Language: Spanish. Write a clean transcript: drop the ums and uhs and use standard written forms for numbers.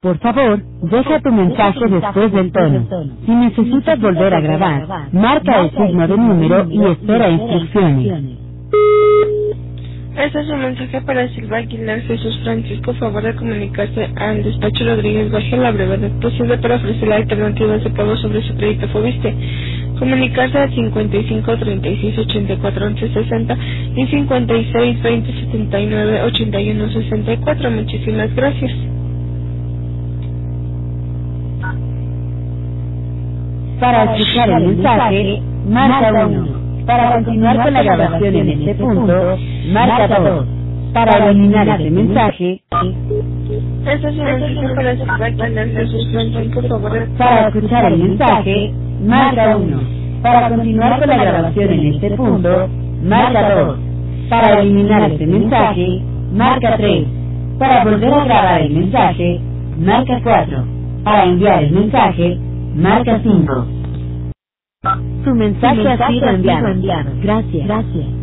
Por favor, deja tu mensaje después del tono. Si necesitas volver a grabar, marca el signo de número y espera instrucciones. Este es un mensaje para Silva Aguilar Jesús Francisco. Favor de comunicarse al despacho Rodríguez Baje a la brevedad posible para ofrecerle alternativas de pago sobre su crédito Fobiste. Comunicarse al 55 36 84 11 60 y 56 20 79 81 64. Muchísimas gracias. Para escuchar el mensaje, marca 1. Para continuar con la grabación en este punto, marca 2. Para eliminar este mensaje, Este es un mensaje para Silva Aguilar Jesús Francisco. Favor para escuchar el mensaje, marca 1. Para continuar con la grabación en este punto, marca 2. Para eliminar este mensaje, marca 3. Para volver a grabar el mensaje, marca 4. Para enviar el mensaje, marca 5. Su mensaje ha sido enviado. Gracias.